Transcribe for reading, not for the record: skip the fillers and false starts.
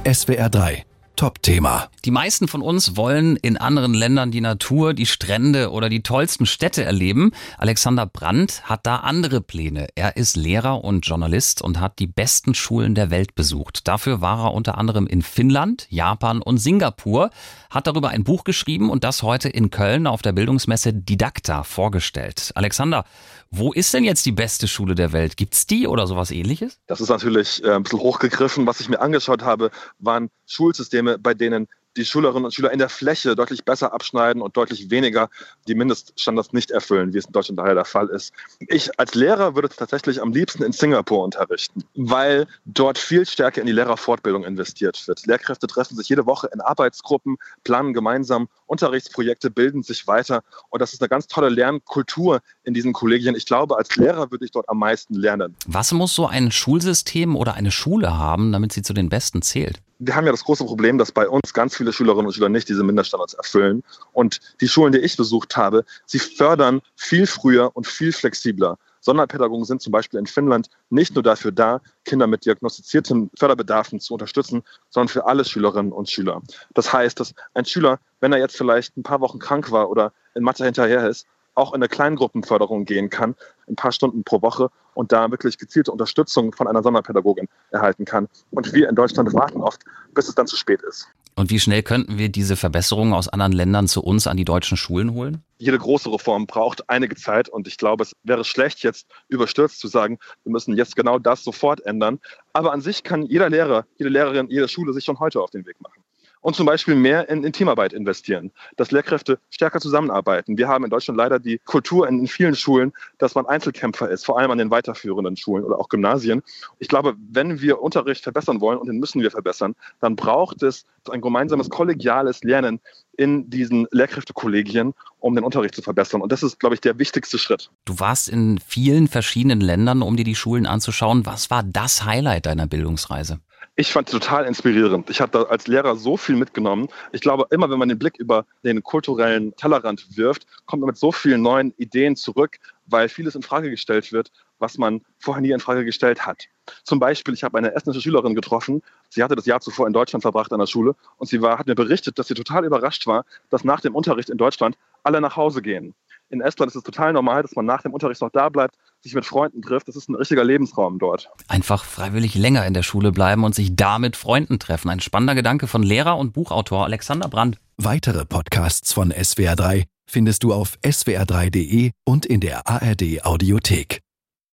SWR 3 Top-Thema. Die meisten von uns wollen in anderen Ländern die Natur, die Strände oder die tollsten Städte erleben. Alexander Brandt hat da andere Pläne. Er ist Lehrer und Journalist und hat die besten Schulen der Welt besucht. Dafür war er unter anderem in Finnland, Japan und Singapur, hat darüber ein Buch geschrieben und das heute in Köln auf der Bildungsmesse Didakta vorgestellt. Alexander, wo ist denn jetzt die beste Schule der Welt? Gibt's die oder sowas Ähnliches? Das ist natürlich ein bisschen hochgegriffen. Was ich mir angeschaut habe, waren Schulsysteme, bei denen die Schülerinnen und Schüler in der Fläche deutlich besser abschneiden und deutlich weniger die Mindeststandards nicht erfüllen, wie es in Deutschland daher der Fall ist. Ich als Lehrer würde tatsächlich am liebsten in Singapur unterrichten, weil dort viel stärker in die Lehrerfortbildung investiert wird. Lehrkräfte treffen sich jede Woche in Arbeitsgruppen, planen gemeinsam Unterrichtsprojekte, bilden sich weiter und das ist eine ganz tolle Lernkultur in diesen Kollegien. Ich glaube, als Lehrer würde ich dort am meisten lernen. Was muss so ein Schulsystem oder eine Schule haben, damit sie zu den Besten zählt? Wir haben ja das große Problem, dass bei uns ganz viele Schülerinnen und Schüler nicht diese Mindeststandards erfüllen. Und die Schulen, die ich besucht habe, sie fördern viel früher und viel flexibler. Sonderpädagogen sind zum Beispiel in Finnland nicht nur dafür da, Kinder mit diagnostizierten Förderbedarfen zu unterstützen, sondern für alle Schülerinnen und Schüler. Das heißt, dass ein Schüler, wenn er jetzt vielleicht ein paar Wochen krank war oder in Mathe hinterher ist, auch in eine Kleingruppenförderung gehen kann, ein paar Stunden pro Woche und da wirklich gezielte Unterstützung von einer Sonderpädagogin erhalten kann. Und wir in Deutschland warten oft, bis es dann zu spät ist. Und wie schnell könnten wir diese Verbesserungen aus anderen Ländern zu uns an die deutschen Schulen holen? Jede große Reform braucht einige Zeit und ich glaube, es wäre schlecht, jetzt überstürzt zu sagen, wir müssen jetzt genau das sofort ändern. Aber an sich kann jeder Lehrer, jede Lehrerin, jede Schule sich schon heute auf den Weg machen. Und zum Beispiel mehr in Teamarbeit investieren, dass Lehrkräfte stärker zusammenarbeiten. Wir haben in Deutschland leider die Kultur in vielen Schulen, dass man Einzelkämpfer ist, vor allem an den weiterführenden Schulen oder auch Gymnasien. Ich glaube, wenn wir Unterricht verbessern wollen, und den müssen wir verbessern, dann braucht es ein gemeinsames kollegiales Lernen in diesen Lehrkräftekollegien, um den Unterricht zu verbessern. Und das ist, glaube ich, der wichtigste Schritt. Du warst in vielen verschiedenen Ländern, um dir die Schulen anzuschauen. Was war das Highlight deiner Bildungsreise? Ich fand es total inspirierend. Ich habe da als Lehrer so viel mitgenommen. Ich glaube, immer wenn man den Blick über den kulturellen Tellerrand wirft, kommt man mit so vielen neuen Ideen zurück, weil vieles in Frage gestellt wird, was man vorher nie in Frage gestellt hat. Zum Beispiel, ich habe eine estnische Schülerin getroffen. Sie hatte das Jahr zuvor in Deutschland verbracht an der Schule und sie hat mir berichtet, dass sie total überrascht war, dass nach dem Unterricht in Deutschland alle nach Hause gehen. In Estland ist es total normal, dass man nach dem Unterricht noch da bleibt, sich mit Freunden trifft. Das ist ein richtiger Lebensraum dort. Einfach freiwillig länger in der Schule bleiben und sich da mit Freunden treffen. Ein spannender Gedanke von Lehrer und Buchautor Alexander Brandt. Weitere Podcasts von SWR 3 findest du auf swr3.de und in der ARD Audiothek.